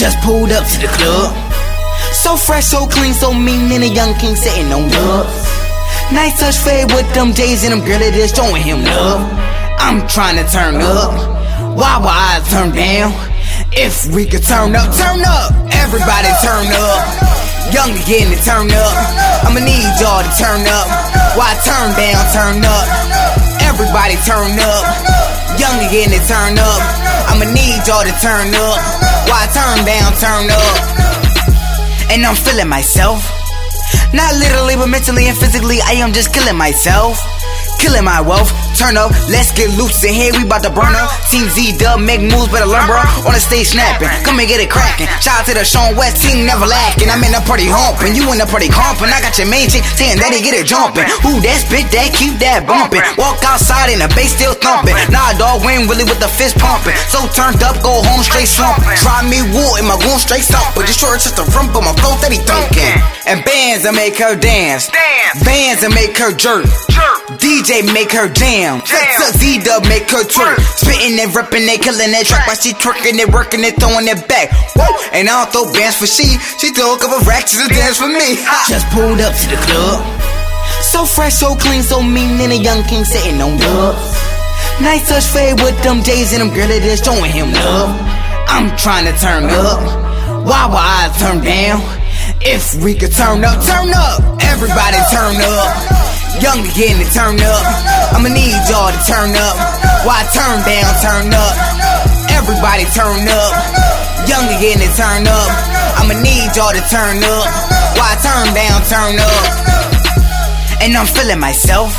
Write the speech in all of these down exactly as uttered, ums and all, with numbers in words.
Just pulled up to the club. So fresh, so clean, so mean, and a young king sitting on dubs. Nice touch fade with them J's and them girl that is showing him love. I'm trying to turn up. Why will I turn down? If we could turn up, turn up. Everybody turn up. Young getting it turned up. I'ma need y'all to turn up. Why turn down, turn up. Everybody turn up. Young getting it turned up. I'ma need y'all to turn up. Why turn down, turn up. And I'm feeling myself. Not literally, but mentally and physically, I am just killing myself. Killing my wealth, turn up, let's get loose in here, we bout to burn up. Team Z-Dub, make moves, better learn, bro. On the stage snapping, come and get it cracking. Shout out to the Sean West team, never lacking. I'm in the party humping, you in the party comping. I got your main chick saying that he get it jumping. Ooh, that spit, that keep that bumping. Walk outside and the bass still thumping. Nah, dog, we ain't really with the fist pumping. So turned up, go home straight slumping. Try me wood in my goon straight thumping. Just short just a rump, but my flow steady thunking. And bands that make her dance, bands that make her jerk. D J make her jam, Z-Dub make her twerk. Spitting and ripping, they killing that track. While she twerking it, working it, throwing it back. Woo! And I don't throw bands for she, she throw a couple racks to dance for me. Ha. Just pulled up to the club. So fresh, so clean, so mean, and a young king sitting on dubs. Nice touch fade with them J's and them girl that is showing him love. I'm trying to turn up. Why will I turn down? If we could turn up, turn up. Everybody turn up. Young getting it turned up. I'ma need y'all to turn up. Why turn down, turn up. Everybody turn up. Young getting it turned up. I'ma need y'all to turn up. Why turn down, turn up. And I'm feeling myself.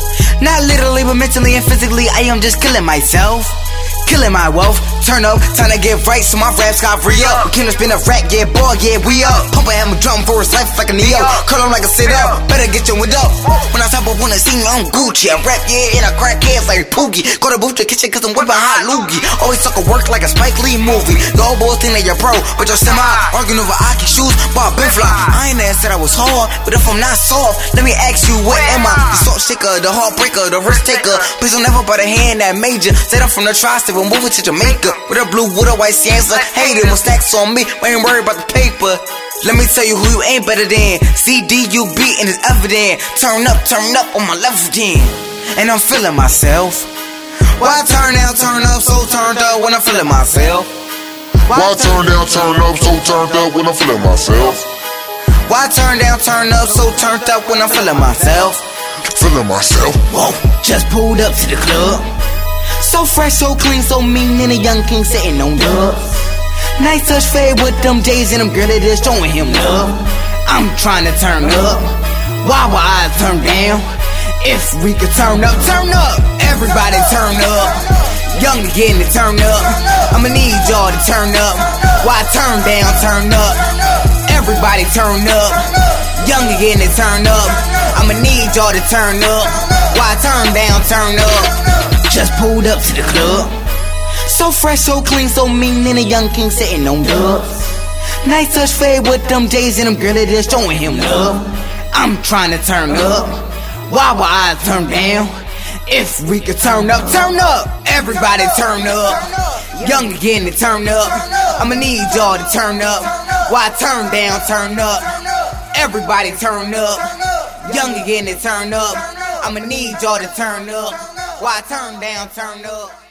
Not literally, but mentally and physically, I am just killing myself. Killing my wealth, turn up, time to get right, so my raps got free up. We can't spin a rack, yeah, boy, yeah, we up. Pump him drum for his life like a Neo. Curl him like a sit up, better get your wind up. When I top up on the scene, I'm Gucci. I rap, yeah, and I crack heads like Poogie. Go to booth the kitchen, cause I'm whipping hot loogie. Always talk of work like a Spike Lee movie. The old boys think that you're pro, but you're semi. Arguing over Aki shoes, but Ben Fly. I ain't never said I was hard, but if I'm not soft, let me ask you, what am I? The salt shaker, the heartbreaker, the risk taker. Please don't ever butt a hand that major. Said I'm from the tri-state, we're moving to Jamaica. With a blue, with a white Sienza. Hated when stacks on me, I ain't worried about the paper. Let me tell you who you ain't better than. C D U B and it's evident. Turn up, turn up on my level then. And I'm feeling myself. Why turn down, turn up, so turned up when I'm feeling myself? Why turn down, turn up, so turned up when I'm feeling myself? Why turn down, turn up, so turned up when I'm feeling myself? Feeling myself. Whoa, just pulled up to the club. So fresh, so clean, so mean, and a young king sitting on dubs. Nice touch fade with them J's and them girl that is showing him love. I'm trying to turn up. Why will I turn down? If we could turn up, turn up. Everybody turn up. Young getting it turned up. I'ma need y'all to turn up. Why turn down, turn up. Everybody turn up. Young getting it turned up. I'ma need y'all to turn up. Why turn down, turn up. Just pulled up to the club. So fresh, so clean, so mean, and a young king sitting on dubs. Nice touch fade with them J's and them girl that is showing him love. I'm trying to turn up. Why will I turn down? If we could turn up, turn up. Everybody turn up. Young getting it turned up. I'ma need y'all to turn up. Why turn down, turn up. Everybody turn up. Young getting it turned up. I'ma need y'all to turn up. Why turn down, turn up.